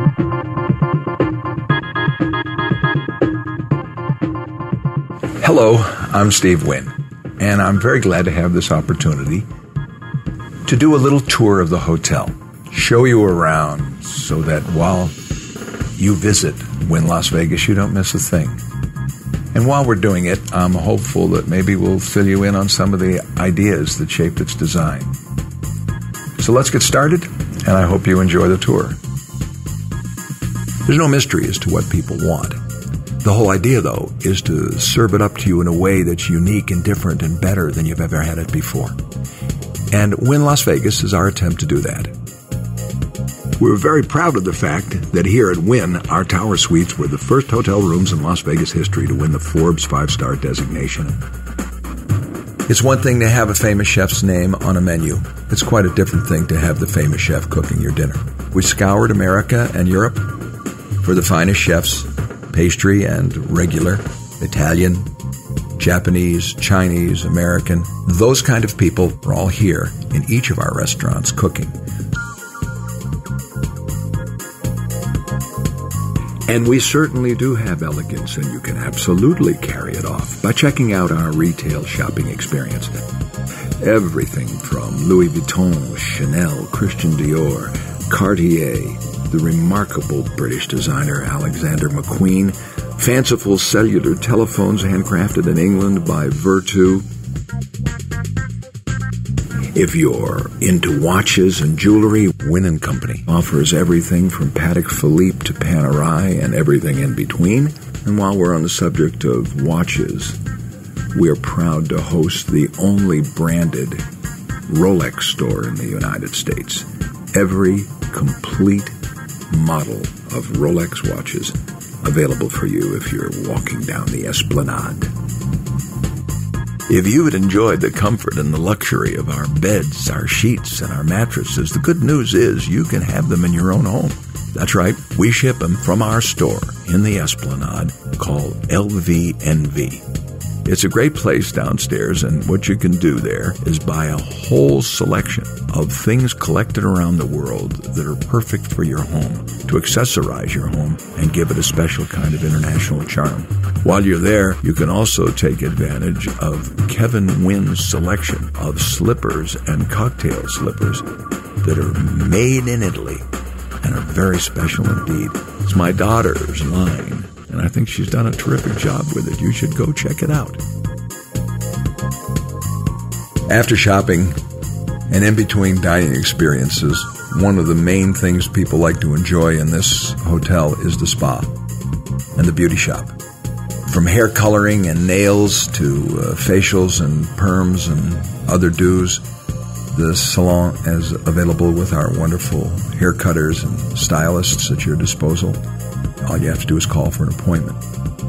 Hello, I'm Steve Wynn, and I'm very glad to have this opportunity to do a little tour of the hotel, show you around so that while you visit Wynn Las Vegas, you don't miss a thing. And while we're doing it, I'm hopeful that maybe we'll fill you in on some of the ideas that shaped its design. So let's get started, and I hope you enjoy the tour. There's no mystery as to what people want. The whole idea, though, is to serve it up to you in a way that's unique and different and better than you've ever had it before. And Wynn Las Vegas is our attempt to do that. We're very proud of the fact that here at Wynn, our tower suites were the first hotel rooms in Las Vegas history to win the Forbes 5-star designation. It's one thing to have a famous chef's name on a menu. It's quite a different thing to have the famous chef cooking your dinner. We scoured America and Europe for the finest chefs, pastry and regular, Italian, Japanese, Chinese, American. Those kind of people are all here in each of our restaurants cooking. And we certainly do have elegance, and you can absolutely carry it off by checking out our retail shopping experience. Everything from Louis Vuitton, Chanel, Christian Dior, Cartier, the remarkable British designer Alexander McQueen, fanciful cellular telephones handcrafted in England by Vertu. If you're into watches and jewelry, Wynn & Company offers everything from Patek Philippe to Panerai and everything in between. And while we're on the subject of watches, we're proud to host the only branded Rolex store in the United States. Every complete model of Rolex watches available for you if you're walking down the Esplanade. If you had enjoyed the comfort and the luxury of our beds, our sheets, and our mattresses, the good news is you can have them in your own home. That's right, we ship them from our store in the Esplanade called LVNV. It's a great place downstairs, and what you can do there is buy a whole selection of things collected around the world that are perfect for your home, to accessorize your home and give it a special kind of international charm. While you're there, you can also take advantage of Kevin Wynn's selection of slippers and cocktail slippers that are made in Italy and are very special indeed. It's my daughter's line, and I think she's done a terrific job with it. You should go check it out. After shopping and in between dining experiences, one of the main things people like to enjoy in this hotel is the spa and the beauty shop. From hair coloring and nails to facials and perms and other do's, the salon is available with our wonderful hair cutters and stylists at your disposal. All you have to do is call for an appointment.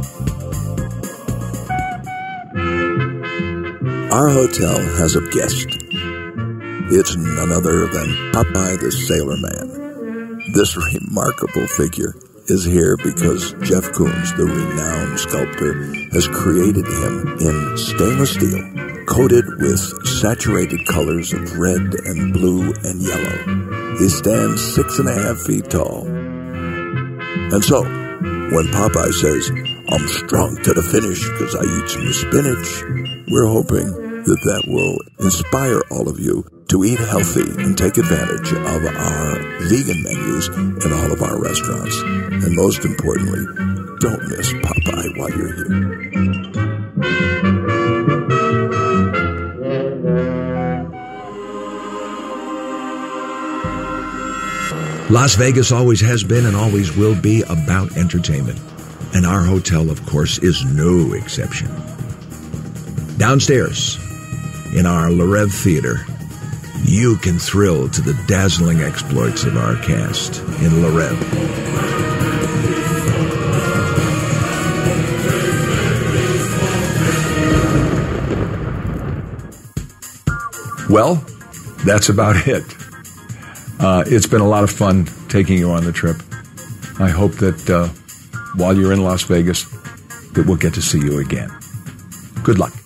Our hotel has a guest. It's none other than Popeye the Sailor Man. This remarkable figure is here because Jeff Koons, the renowned sculptor, has created him in stainless steel, coated with saturated colors of red and blue and yellow. He stands 6.5 feet tall. And so, when Popeye says, "I'm strong to the finish because I eat some spinach," we're hoping that that will inspire all of you to eat healthy and take advantage of our vegan menus in all of our restaurants. And most importantly, don't miss Popeye while you're here. Las Vegas always has been and always will be about entertainment. And our hotel, of course, is no exception. Downstairs, in our Le Rêve Theater, you can thrill to the dazzling exploits of our cast in Le Rêve. Well, that's about it. It's been a lot of fun taking you on the trip. I hope that while you're in Las Vegas, that we'll get to see you again. Good luck.